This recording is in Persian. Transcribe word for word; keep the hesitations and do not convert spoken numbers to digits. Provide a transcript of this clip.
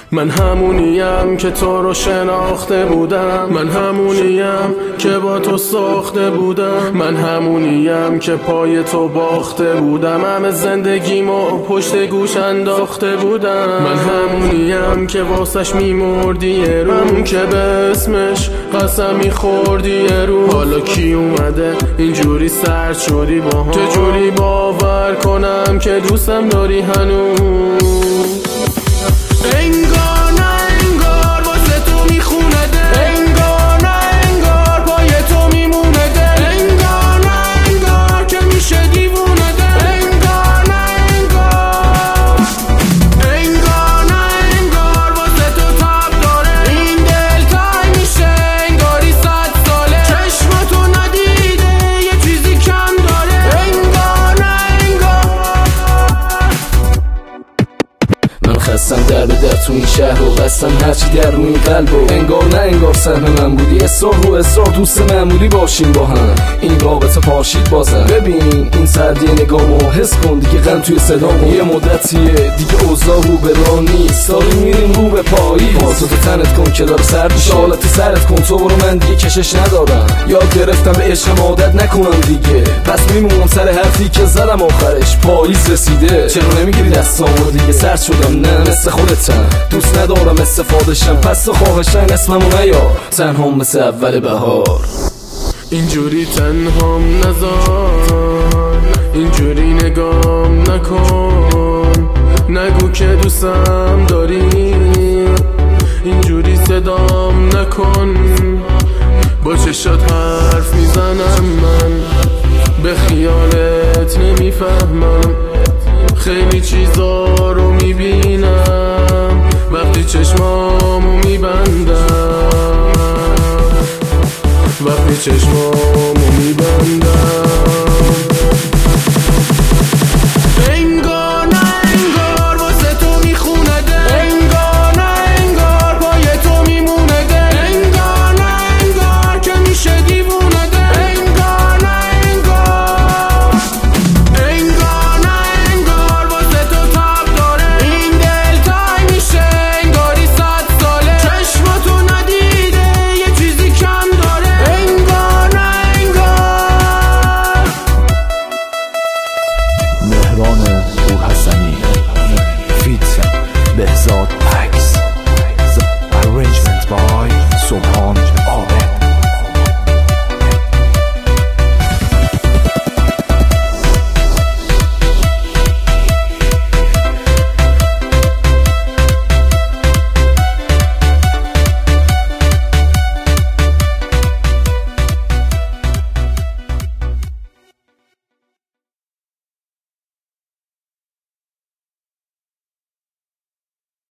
من همونیم که تو رو شناخته بودم، من همونیم که با تو ساخته بودم، من همونیم که پای تو باخته بودم، همه زندگیمو پشت گوش انداخته بودم، من همونیم که واسش میمردی یه رو، همون که به اسمش قسم میخوردی یه رو. حالا کی اومده اینجوری سرد شدی با هم؟ چجوری باور کنم که دوستم داری هنوز؟ انگار نه انگار واسه تو میخونه ده، انگار نه انگار پای تو میمونه ده، انگار نه انگار که میشه دیوونه ده، انگار نه انگار، انگار نه انگار واسه تو تب داره این دل تای میشه انگاری صد ساله، چشمتو ندیده یه چیزی کم داره، انگار نه انگار. من خستم در به در تو این شهر و بستم هرچی در روی این قلب و انگار نه انگار سهم من بودی، اصرار رو اصرار دوست معمولی باشیم با هم، این رابطه پاشید بازم. ببین این سردی نگامو حس کن دیگه، غم توی صدامو یه مدتیه دیگه اوضاع رو به راه نیست، داریم میریم رو به پاییز، پاتو تو تنت کن که داره سرد میشه، حالت سرت کن تو برو، من دیگه کشش ندارم، یاد گرفتم به عشقم عادت نکنم دیگه، پس میمونم سر حرفی که زدم آخرش پاییز رسیده. چرا نمیگیری دستامو دیگه؟ سرد شدم نه مثل خودتم، دوست ندارم استفاده شم، پس تو خواهشن اسممو نیار، تنهام مثل اول بهار. اینجوری تنهام نذار، اینجوری نگام نکن، نگو که دوستم داری، اینجوری صدام نکن، با چشات حرف میزنم من، به خیالت نمیفهمم، خیلی چیزا رو میبینم وقتی چشمامو میبندم، وقتی چشمامو میبندم.